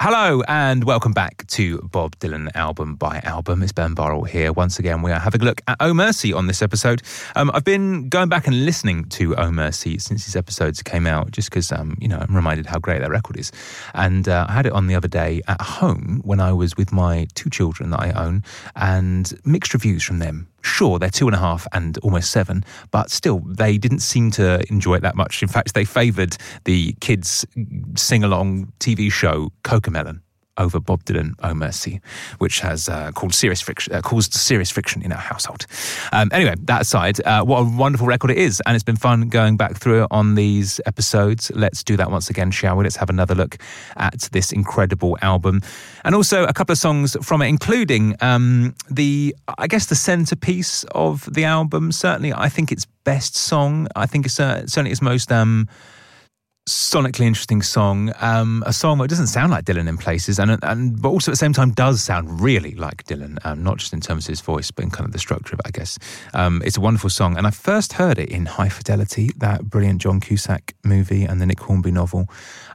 Hello and welcome back to Bob Dylan Album by Album. It's Ben Burrell here. Once again, we are having a look at Oh Mercy on this episode. I've been going back and listening to Oh Mercy since these episodes came out, just because, I'm reminded how great that record is. And I had it on the other day at home when I was with my two children that I own, and mixed reviews from them. Sure, they're 2.5 and almost 7, but still, they didn't seem to enjoy it that much. In fact, they favoured the kids' sing-along TV show Cocomelon over Bob Dylan, Oh Mercy, which has caused serious friction in our household. Anyway, that aside, what a wonderful record it is, and it's been fun going back through it on these episodes. Let's do that once again, shall we? Let's have another look at this incredible album. And also a couple of songs from it, including the centerpiece of the album. Certainly, I think its best song. I think it's certainly its most sonically interesting song, a song that doesn't sound like Dylan in places, but also at the same time does sound really like Dylan, not just in terms of his voice, but in kind of the structure of it, I guess. It's a wonderful song, and I first heard it in High Fidelity, that brilliant John Cusack movie and the Nick Hornby novel.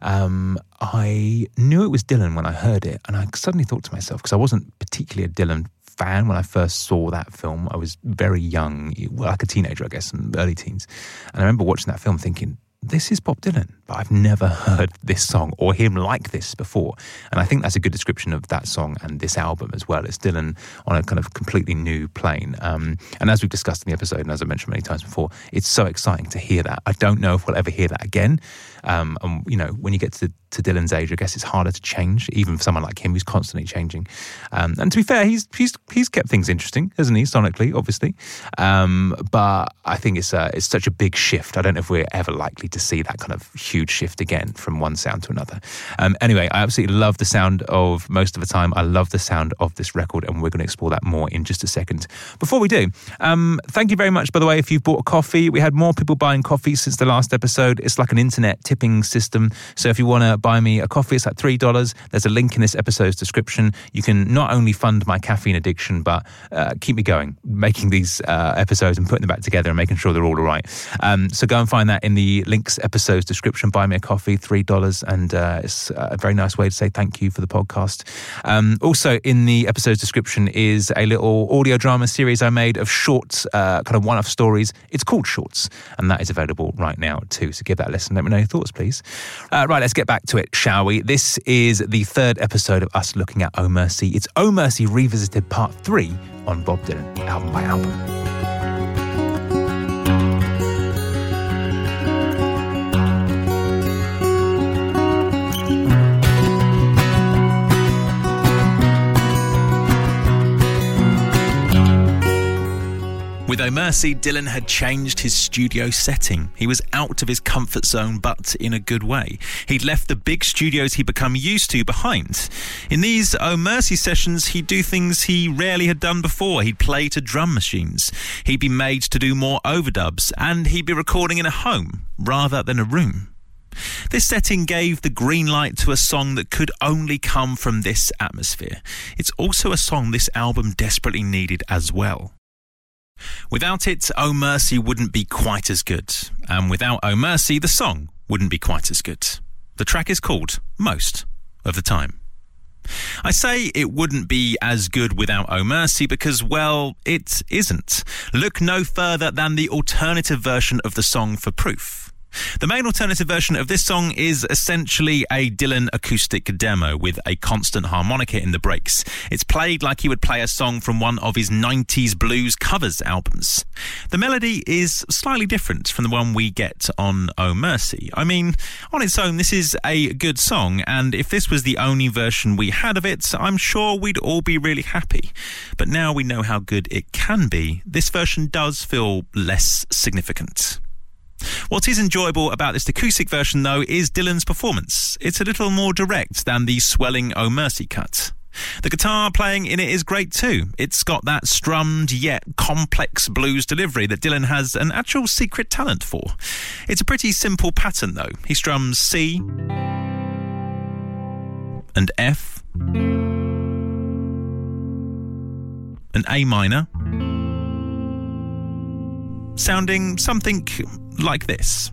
I knew it was Dylan when I heard it, and I suddenly thought to myself, because I wasn't particularly a Dylan fan when I first saw that film. I was very young, like a teenager, I guess, in early teens, and I remember watching that film thinking, this is Bob Dylan, but I've never heard this song or him like this before. And I think that's a good description of that song and this album as well. It's Dylan on a kind of completely new plane. And as we've discussed in the episode, and as I mentioned many times before, it's so exciting to hear that. I don't know if we'll ever hear that again. And, when you get to Dylan's age, I guess it's harder to change, even for someone like him who's constantly changing. And to be fair, he's kept things interesting, hasn't he, sonically, obviously. But I think it's such a big shift. I don't know if we're ever likely to see that kind of huge shift again from one sound to another. Anyway, I absolutely love the sound of Most of the Time. I love the sound of this record, and we're going to explore that more in just a second. Before we do, thank you very much, by the way, if you've bought a coffee. We had more people buying coffee since the last episode. It's like an internet tipping system. So if you want to buy me a coffee, it's like $3. There's a link in this episode's description. You can not only fund my caffeine addiction, but keep me going, making these episodes and putting them back together and making sure they're all right. So go and find that in the links episode's description. Buy me a coffee, $3, and it's a very nice way to say thank you for the podcast. Also in the episode's description is a little audio drama series I made of short kind of one-off stories. It's called Shorts, and that is available right now too. So give that a listen. Let me know your thoughts, please. Right, let's get back to it, shall we? This is the third episode of us looking at Oh Mercy. It's Oh Mercy Revisited Part 3 on Bob Dylan, album by album. With Oh Mercy, Dylan had changed his studio setting. He was out of his comfort zone, but in a good way. He'd left the big studios he'd become used to behind. In these Oh Mercy sessions, he'd do things he rarely had done before. He'd play to drum machines. He'd be made to do more overdubs, and he'd be recording in a home rather than a room. This setting gave the green light to a song that could only come from this atmosphere. It's also a song this album desperately needed as well. Without it, Oh Mercy wouldn't be quite as good. And without Oh Mercy, the song wouldn't be quite as good. The track is called Most of the Time. I say it wouldn't be as good without Oh Mercy because, well, it isn't. Look no further than the alternative version of the song for proof. The main alternative version of this song is essentially a Dylan acoustic demo with a constant harmonica in the breaks. It's played like he would play a song from one of his 90s blues covers albums. The melody is slightly different from the one we get on Oh Mercy. I mean, on its own, this is a good song, and if this was the only version we had of it, I'm sure we'd all be really happy. But now we know how good it can be, this version does feel less significant. What is enjoyable about this acoustic version, though, is Dylan's performance. It's a little more direct than the swelling Oh Mercy cut. The guitar playing in it is great too. It's got that strummed yet complex blues delivery that Dylan has an actual secret talent for. It's a pretty simple pattern, though. He strums C and F and A minor, sounding something like this.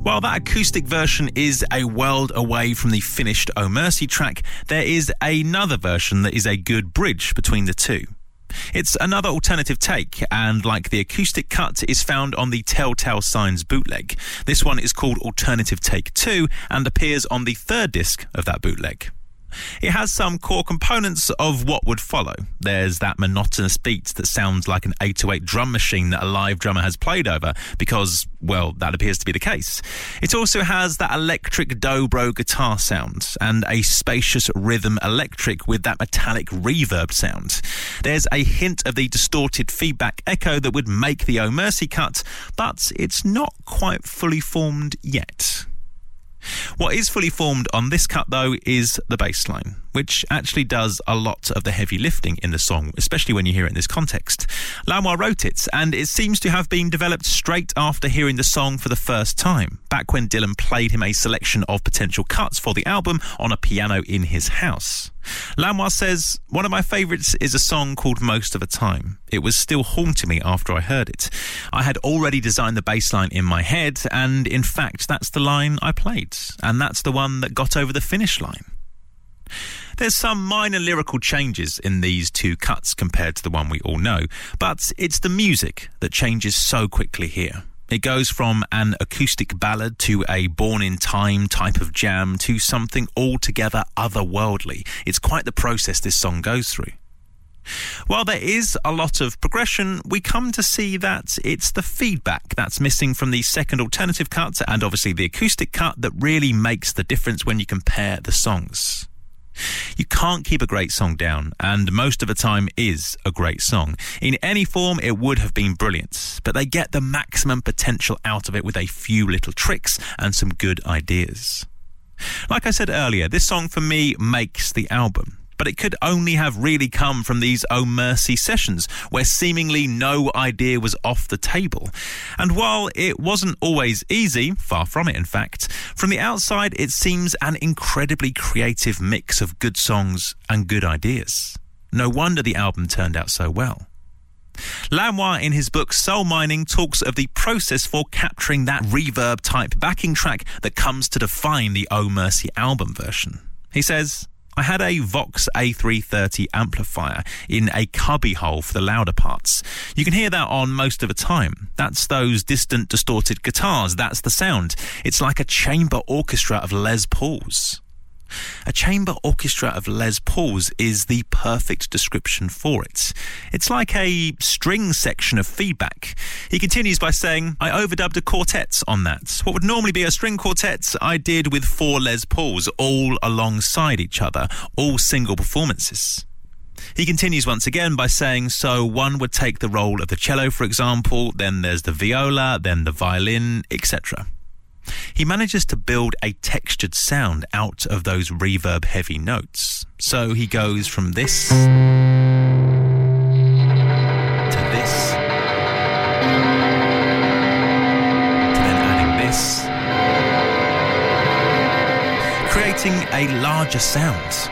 While that acoustic version is a world away from the finished Oh Mercy track, there is another version that is a good bridge between the two. It's another alternative take, and like the acoustic cut, is found on the Telltale Signs bootleg. This one is called Alternative Take 2 and appears on the third disc of that bootleg. It has some core components of what would follow. There's that monotonous beat that sounds like an 808 drum machine that a live drummer has played over, because, well, that appears to be the case. It also has that electric dobro guitar sound and a spacious rhythm electric with that metallic reverb sound. There's a hint of the distorted feedback echo that would make the Oh Mercy cut, but it's not quite fully formed yet. What is fully formed on this cut, though, is the bass line, which actually does a lot of the heavy lifting in the song, especially when you hear it in this context. Lanois wrote it, and it seems to have been developed straight after hearing the song for the first time, back when Dylan played him a selection of potential cuts for the album on a piano in his house. Lanois says, "One of my favourites is a song called Most of the Time. It was still haunting me after I heard it. I had already designed the bass line in my head, and in fact that's the line I played, and that's the one that got over the finish line." There's some minor lyrical changes in these two cuts compared to the one we all know, but it's the music that changes so quickly here. It goes from an acoustic ballad to a Born in Time type of jam to something altogether otherworldly. It's quite the process this song goes through. While there is a lot of progression, we come to see that it's the feedback that's missing from the second alternative cut and obviously the acoustic cut that really makes the difference when you compare the songs. You can't keep a great song down, and Most of the Time is a great song. In any form, it would have been brilliant, but they get the maximum potential out of it with a few little tricks and some good ideas. Like I said earlier, this song for me makes the album, but it could only have really come from these Oh Mercy sessions, where seemingly no idea was off the table. And while it wasn't always easy, far from it in fact, from the outside it seems an incredibly creative mix of good songs and good ideas. No wonder the album turned out so well. Lanois, in his book Soul Mining, talks of the process for capturing that reverb-type backing track that comes to define the Oh Mercy album version. He says, "I had a Vox A330 amplifier in a cubby hole for the louder parts. You can hear that on Most of the Time. That's those distant, distorted guitars. That's the sound. It's like a chamber orchestra of Les Pauls." A chamber orchestra of Les Pauls is the perfect description for it. It's like a string section of feedback. He continues by saying, "I overdubbed a quartet on that. What would normally be a string quartet, I did with 4 Les Pauls, all alongside each other, all single performances." He continues once again by saying, so one would take the role of the cello, for example, then there's the viola, then the violin, etc. He manages to build a textured sound out of those reverb-heavy notes. So he goes from this to this, to then adding this, creating a larger sound.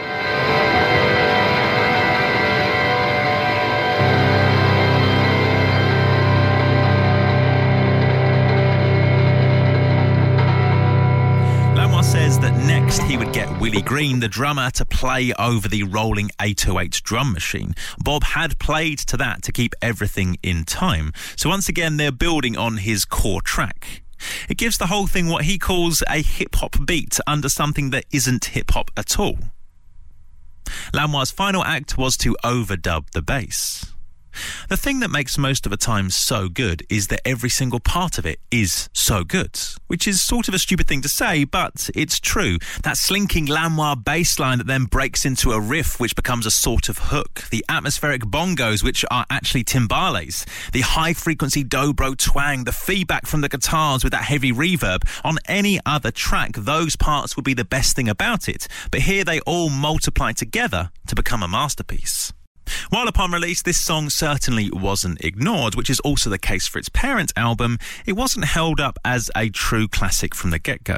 Says that next he would get Willie Green, the drummer, to play over the rolling 808 drum machine. Bob had played to that to keep everything in time. So once again, they're building on his core track. It gives the whole thing what he calls a hip-hop beat under something that isn't hip-hop at all. Lanois' final act was to overdub the bass. The thing that makes Most of the Time so good is that every single part of it is so good, which is sort of a stupid thing to say, but it's true. That slinking Lanois bass line that then breaks into a riff which becomes a sort of hook, the atmospheric bongos which are actually timbales, the high-frequency dobro twang, the feedback from the guitars with that heavy reverb. On any other track, those parts would be the best thing about it, but here they all multiply together to become a masterpiece. While upon release this song certainly wasn't ignored, which is also the case for its parent album, it wasn't held up as a true classic from the get-go.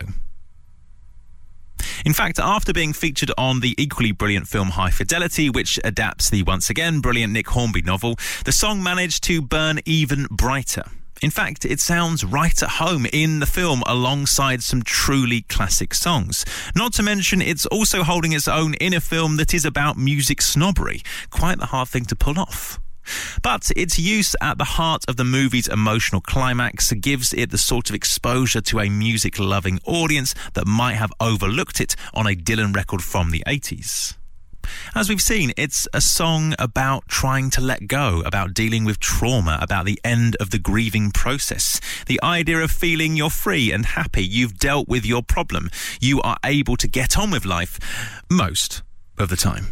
In fact, after being featured on the equally brilliant film High Fidelity, which adapts the once again brilliant Nick Hornby novel, the song managed to burn even brighter. In fact, it sounds right at home in the film alongside some truly classic songs. Not to mention, it's also holding its own in a film that is about music snobbery. Quite the hard thing to pull off. But its use at the heart of the movie's emotional climax gives it the sort of exposure to a music-loving audience that might have overlooked it on a Dylan record from the 80s. As we've seen, it's a song about trying to let go, about dealing with trauma, about the end of the grieving process. The idea of feeling you're free and happy, you've dealt with your problem, you are able to get on with life most of the time.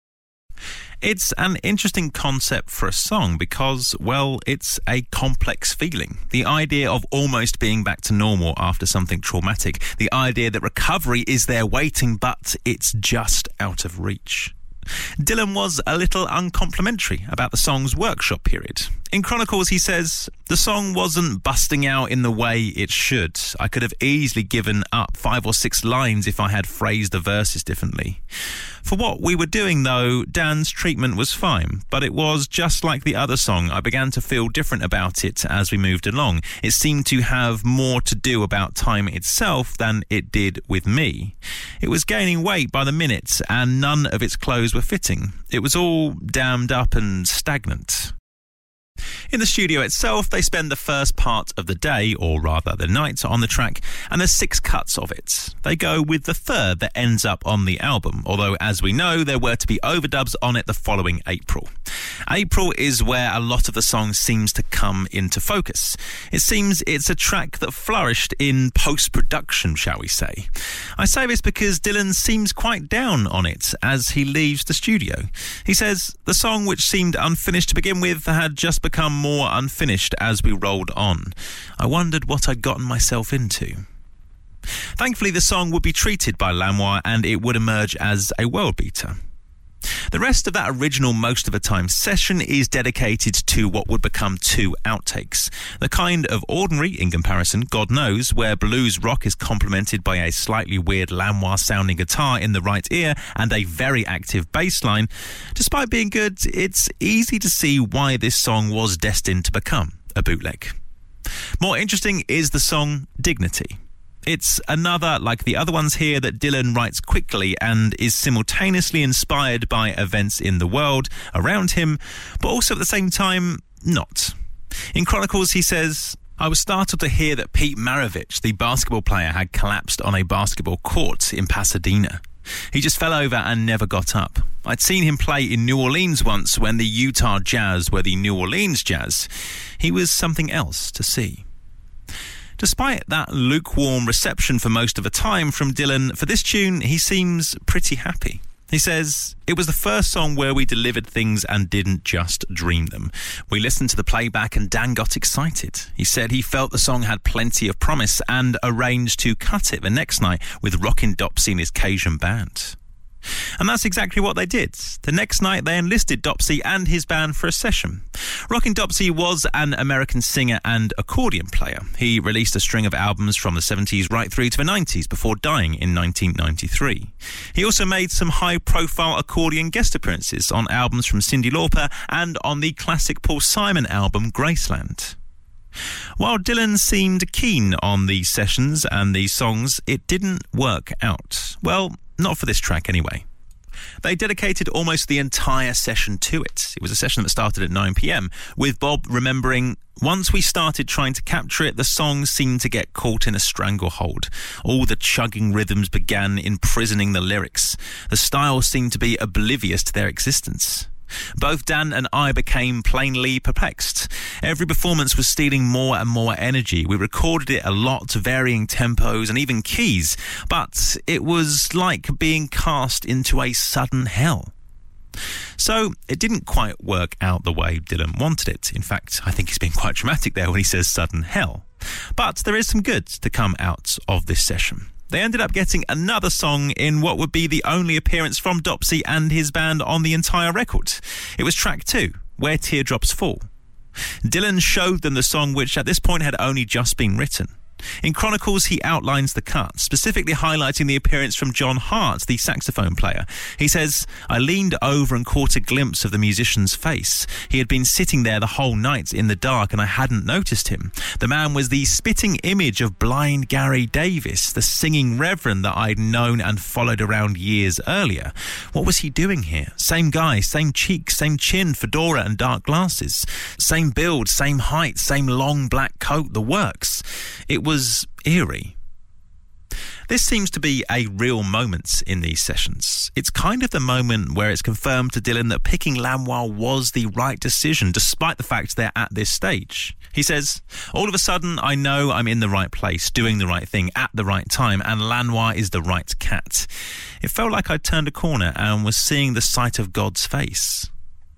It's an interesting concept for a song because, well, it's a complex feeling. The idea of almost being back to normal after something traumatic. The idea that recovery is there waiting, but it's just out of reach. Dylan was a little uncomplimentary about the song's workshop period. In Chronicles, he says, "The song wasn't busting out in the way it should. I could have easily given up 5 or 6 lines if I had phrased the verses differently. For what we were doing, though, Dan's treatment was fine, but it was just like the other song. I began to feel different about it as we moved along. It seemed to have more to do about time itself than it did with me. It was gaining weight by the minute, and none of its clothes were fitting. It was all dammed up and stagnant." In the studio itself, they spend the first part of the day, or rather the night, on the track, and there's 6 cuts of it. They go with the third that ends up on the album, although, as we know, there were to be overdubs on it the following April. April is where a lot of the song seems to come into focus. It seems it's a track that flourished in post-production, shall we say. I say this because Dylan seems quite down on it as he leaves the studio. He says, "The song, which seemed unfinished to begin with, had just become more unfinished as we rolled on. I wondered what I'd gotten myself into." Thankfully, the song would be treated by Lanois and it would emerge as a world beater. The rest of that original Most of the Time session is dedicated to what would become 2 outtakes. The kind of ordinary, in comparison, God Knows, where blues rock is complemented by a slightly weird Lanois-sounding guitar in the right ear and a very active bass line. Despite being good, it's easy to see why this song was destined to become a bootleg. More interesting is the song Dignity. It's another, like the other ones here, that Dylan writes quickly and is simultaneously inspired by events in the world around him, but also at the same time, not. In Chronicles, he says, "I was startled to hear that Pete Maravich, the basketball player, had collapsed on a basketball court in Pasadena. He just fell over and never got up. I'd seen him play in New Orleans once when the Utah Jazz were the New Orleans Jazz. He was something else to see." Despite that lukewarm reception for most of the time from Dylan, for this tune, he seems pretty happy. He says, "It was the first song where we delivered things and didn't just dream them. We listened to the playback and Dan got excited. He said he felt the song had plenty of promise and arranged to cut it the next night with Rockin' Dopsy and his Cajun band." And that's exactly what they did. The next night, they enlisted Dopsy and his band for a session. Rockin' Dopsy was an American singer and accordion player. He released a string of albums from the 70s right through to the 90s before dying in 1993. He also made some high-profile accordion guest appearances on albums from Cyndi Lauper and on the classic Paul Simon album Graceland. While Dylan seemed keen on these sessions and these songs, it didn't work out. Well, not for this track anyway. They dedicated almost the entire session to it. It was a session that started at 9 p.m, with Bob remembering, "Once we started trying to capture it, the song seemed to get caught in a stranglehold. All the chugging rhythms began imprisoning the lyrics. The style seemed to be oblivious to their existence. Both Dan and I became plainly perplexed. Every performance was stealing more and more energy. We recorded it a lot, varying tempos and even keys, but it was like being cast into a sudden hell." So it didn't quite work out the way Dylan wanted it. In fact, I think he's being quite dramatic there when he says sudden hell. But there is some good to come out of this session. They ended up getting another song in what would be the only appearance from Dopsy and his band on the entire record. It was track 2, Where Teardrops Fall. Dylan showed them the song, which at this point had only just been written. In Chronicles, he outlines the cut, specifically highlighting the appearance from John Hart, the saxophone player. He says, "I leaned over and caught a glimpse of the musician's face. He had been sitting there the whole night in the dark and I hadn't noticed him. The man was the spitting image of blind Gary Davis, the singing reverend that I'd known and followed around years earlier. What was he doing here? Same guy, same cheek, same chin, fedora and dark glasses. Same build, same height, same long black coat, the works. It was eerie." This seems to be a real moment in these sessions. It's kind of the moment where it's confirmed to Dylan that picking Lanois was the right decision, despite the fact they're at this stage. He says, "All of a sudden, I know I'm in the right place, doing the right thing at the right time, and Lanois is the right cat. It felt like I'd turned a corner and was seeing the sight of God's face."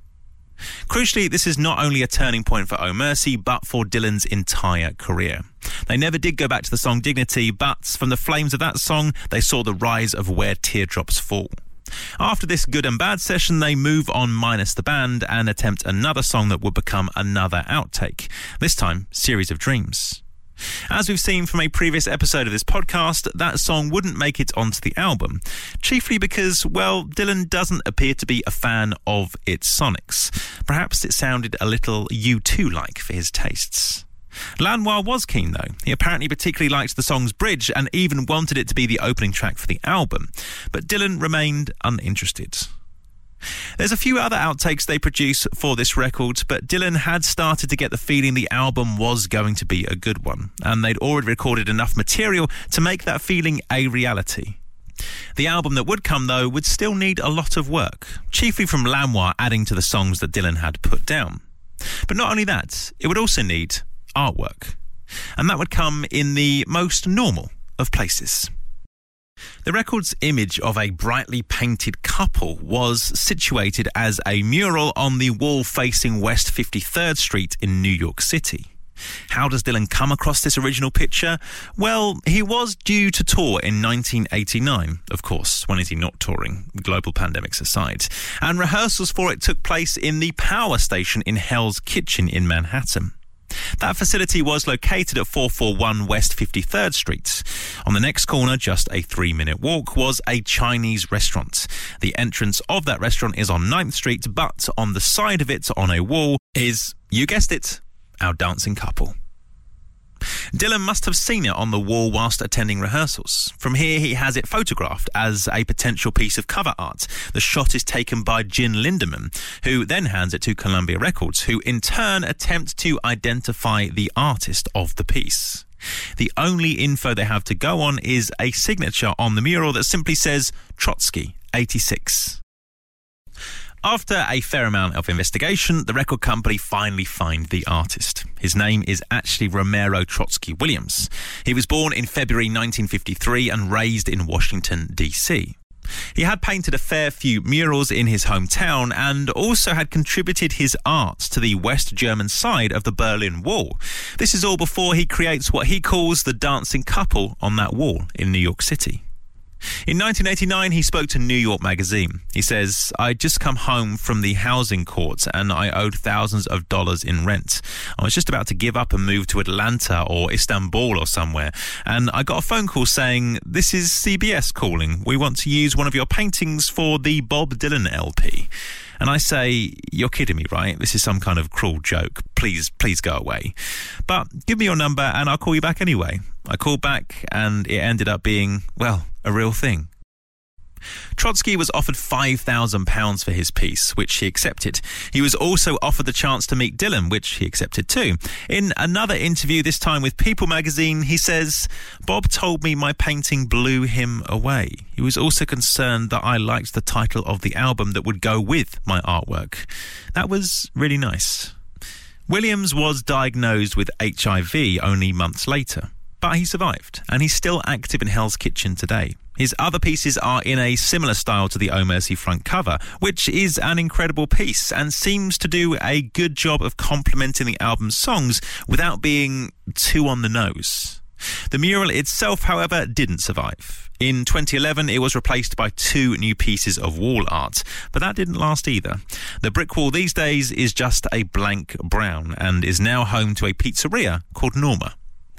Crucially, this is not only a turning point for Oh Mercy, but for Dylan's entire career. They never did go back to the song Dignity, but from the flames of that song, they saw the rise of Where Teardrops Fall. After this good and bad session, they move on minus the band and attempt another song that would become another outtake, this time Series of Dreams. As we've seen from a previous episode of this podcast, that song wouldn't make it onto the album, chiefly because, well, Dylan doesn't appear to be a fan of its sonics. Perhaps it sounded a little U2-like for his tastes. Lanois was keen, though. He apparently particularly liked the song's bridge and even wanted it to be the opening track for the album, but Dylan remained uninterested. There's a few other outtakes they produce for this record, but Dylan had started to get the feeling the album was going to be a good one, and they'd already recorded enough material to make that feeling a reality. The album that would come, though, would still need a lot of work, chiefly from Lanois adding to the songs that Dylan had put down. But not only that, it would also need artwork, and that would come in the most normal of places. The record's image of a brightly painted couple was situated as a mural on the wall facing West 53rd Street in New York City. How does Dylan come across this original picture? Well, he was due to tour in 1989, of course. When is he not touring, global pandemics aside? And rehearsals for it took place in the Power Station in Hell's Kitchen in Manhattan. That facility was located at 441 West 53rd Street. On the next corner, just a 3-minute walk, was a Chinese restaurant. The entrance of that restaurant is on 9th Street, but on the side of it, on a wall, is, you guessed it, our dancing couple. Dylan must have seen it on the wall whilst attending rehearsals. From here, he has it photographed as a potential piece of cover art. The shot is taken by Gin Lindemann, who then hands it to Columbia Records, who in turn attempt to identify the artist of the piece. The only info they have to go on is a signature on the mural that simply says Trotsky, 86. After a fair amount of investigation, the record company finally find the artist. His name is actually Romero Trotsky Williams. He was born in February 1953 and raised in Washington, D.C. He had painted a fair few murals in his hometown and also had contributed his art to the West German side of the Berlin Wall. This is all before he creates what he calls the dancing couple on that wall in New York City. In 1989, he spoke to New York Magazine. He says, "I'd just come home from the housing court and I owed thousands of dollars in rent. I was just about to give up and move to Atlanta or Istanbul or somewhere. And I got a phone call saying, 'This is CBS calling. We want to use one of your paintings for the Bob Dylan LP.' And I say, 'You're kidding me, right? This is some kind of cruel joke. Please go away. But give me your number and I'll call you back anyway.' I called back and it ended up being, well, a real thing." Trotsky was offered £5,000 for his piece, which he accepted. He was also offered the chance to meet Dylan, which he accepted too. In another interview, this time with People magazine, he says, "Bob told me my painting blew him away. He was also concerned that I liked the title of the album that would go with my artwork. That was really nice." Williams was diagnosed with HIV only months later, but he survived, and he's still active in Hell's Kitchen today. His other pieces are in a similar style to the Oh Mercy front cover, which is an incredible piece and seems to do a good job of complementing the album's songs without being too on the nose. The mural itself, however, didn't survive. In 2011, it was replaced by 2 new pieces of wall art, but that didn't last either. The brick wall these days is just a blank brown and is now home to a pizzeria called Norma.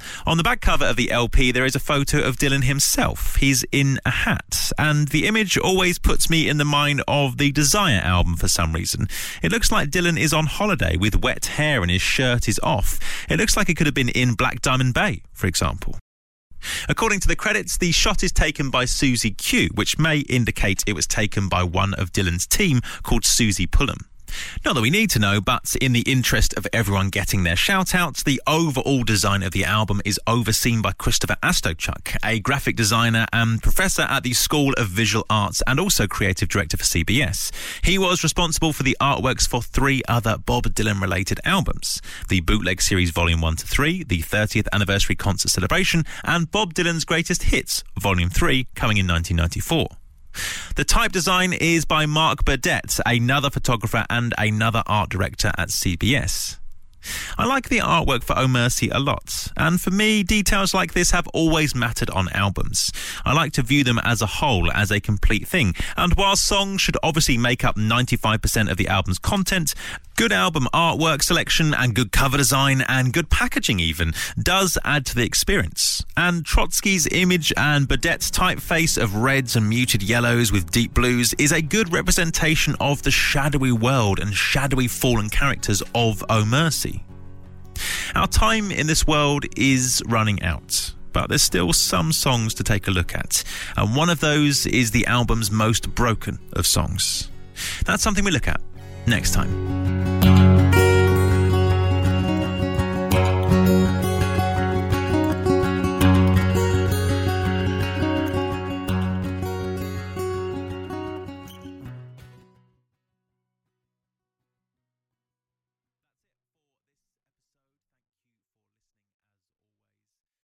On the back cover of the LP, there is a photo of Dylan himself. He's in a hat, and the image always puts me in the mind of the Desire album for some reason. It looks like Dylan is on holiday with wet hair and his shirt is off. It looks like it could have been in Black Diamond Bay, for example. According to the credits, the shot is taken by Susie Q, which may indicate it was taken by one of Dylan's team called Susie Pullum. Not that we need to know, but in the interest of everyone getting their shout-outs, the overall design of the album is overseen by Christopher Astochuk, a graphic designer and professor at the School of Visual Arts and also creative director for CBS. He was responsible for the artworks for 3 other Bob Dylan-related albums: the Bootleg Series Volume 1 to 3, the 30th Anniversary Concert Celebration, and Bob Dylan's Greatest Hits Volume 3, coming in 1994. The type design is by Mark Burdett, another photographer and another art director at CBS. I like the artwork for Oh Mercy a lot, and for me, details like this have always mattered on albums. I like to view them as a whole, as a complete thing, and while songs should obviously make up 95% of the album's content, good album artwork selection and good cover design and good packaging even does add to the experience. And Trotsky's image and Burdett's typeface of reds and muted yellows with deep blues is a good representation of the shadowy world and shadowy fallen characters of Oh Mercy. Our time in this world is running out, but there's still some songs to take a look at, and one of those is the album's most broken of songs. That's something we look at next time.